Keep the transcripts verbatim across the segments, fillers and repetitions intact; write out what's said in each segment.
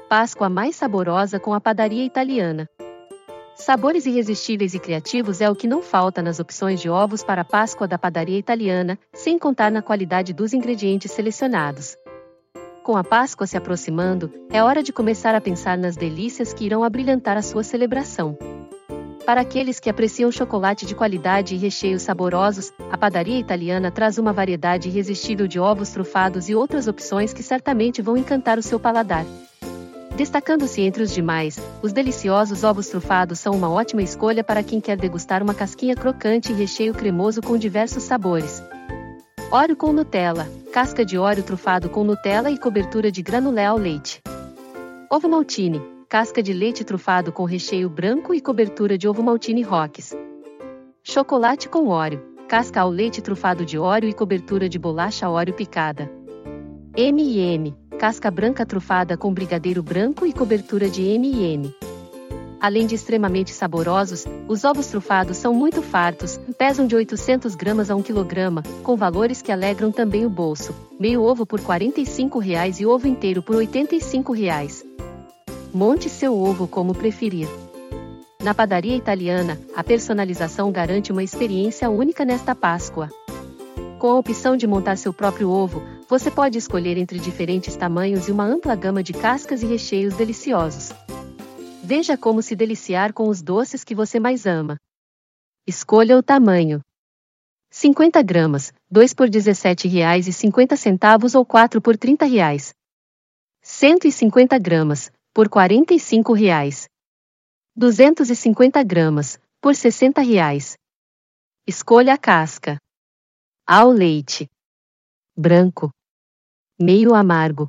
Páscoa mais saborosa com a padaria italiana. Sabores irresistíveis e criativos é o que não falta nas opções de ovos para a Páscoa da padaria italiana, sem contar na qualidade dos ingredientes selecionados. Com a Páscoa se aproximando, é hora de começar a pensar nas delícias que irão abrilhantar a sua celebração. Para aqueles que apreciam chocolate de qualidade e recheios saborosos, a padaria italiana traz uma variedade irresistível de ovos trufados e outras opções que certamente vão encantar o seu paladar. Destacando-se entre os demais, os deliciosos ovos trufados são uma ótima escolha para quem quer degustar uma casquinha crocante e recheio cremoso com diversos sabores. Oreo com Nutella, casca de Oreo trufado com Nutella e cobertura de granulé ao leite. Ovo maltine, casca de leite trufado com recheio branco e cobertura de ovo maltine rocks. Chocolate com Oreo, casca ao leite trufado de Oreo e cobertura de bolacha Oreo picada. M e M, casca branca trufada com brigadeiro branco e cobertura de M e M. Além de extremamente saborosos, os ovos trufados são muito fartos, pesam de oitocentos gramas a um quilograma, com valores que alegram também o bolso. Meio ovo por quarenta e cinco reais e ovo inteiro por oitenta e cinco reais. Monte seu ovo como preferir. Na padaria italiana, a personalização garante uma experiência única nesta Páscoa. Com a opção de montar seu próprio ovo, você pode escolher entre diferentes tamanhos e uma ampla gama de cascas e recheios deliciosos. Veja como se deliciar com os doces que você mais ama. Escolha o tamanho. cinquenta gramas, dois por dezessete reais e cinquenta centavos ou quatro por trinta reais. cento e cinquenta gramas, por quarenta e cinco reais. duzentos e cinquenta gramas, por sessenta reais. Escolha a casca. Ao leite. Branco. Meio amargo.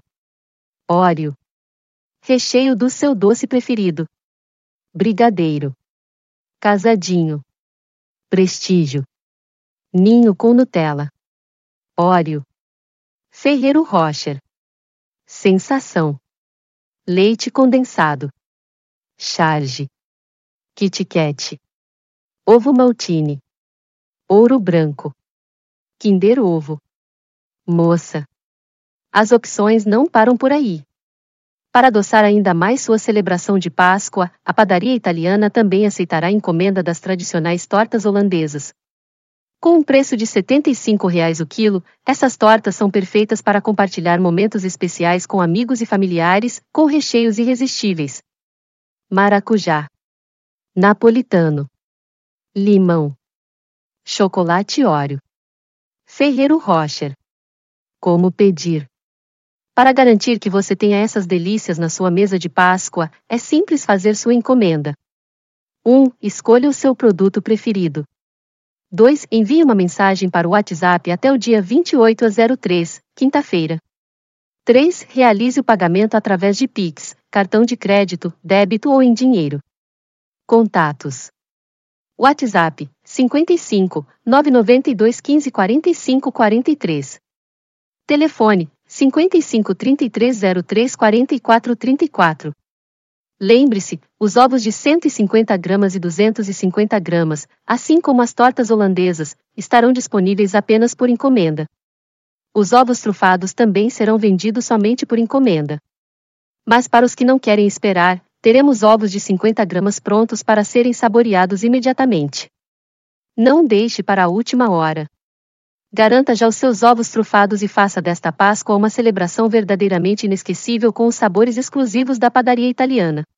Oreo. Recheio do seu doce preferido. Brigadeiro. Casadinho. Prestígio. Ninho com Nutella. Oreo. Ferrero Rocher. Sensação. Leite condensado. Charge. Kit Kat. Ovo maltine. Ouro branco. Kinder Ovo. Moça. As opções não param por aí. Para adoçar ainda mais sua celebração de Páscoa, a padaria italiana também aceitará a encomenda das tradicionais tortas holandesas. Com um preço de setenta e cinco reais o quilo, essas tortas são perfeitas para compartilhar momentos especiais com amigos e familiares, com recheios irresistíveis. Maracujá. Napolitano. Limão. Chocolate Oreo. Ferrero Rocher. Como pedir? Para garantir que você tenha essas delícias na sua mesa de Páscoa, é simples fazer sua encomenda. um. Escolha o seu produto preferido. dois. Envie uma mensagem para o WhatsApp até o dia vinte e oito às três, quinta-feira. três. Realize o pagamento através de Pix, cartão de crédito, débito ou em dinheiro. Contatos. WhatsApp, cinquenta e cinco, nove nove dois um cinco quatro cinco quatro três. Telefone, cinquenta e cinco, trinta e três zero três quarenta e quatro trinta e quatro. Lembre-se, os ovos de cento e cinquenta gramas e duzentos e cinquenta gramas, assim como as tortas holandesas, estarão disponíveis apenas por encomenda. Os ovos trufados também serão vendidos somente por encomenda. Mas para os que não querem esperar, teremos ovos de cinquenta gramas prontos para serem saboreados imediatamente. Não deixe para a última hora. Garanta já os seus ovos trufados e faça desta Páscoa uma celebração verdadeiramente inesquecível com os sabores exclusivos da padaria italiana.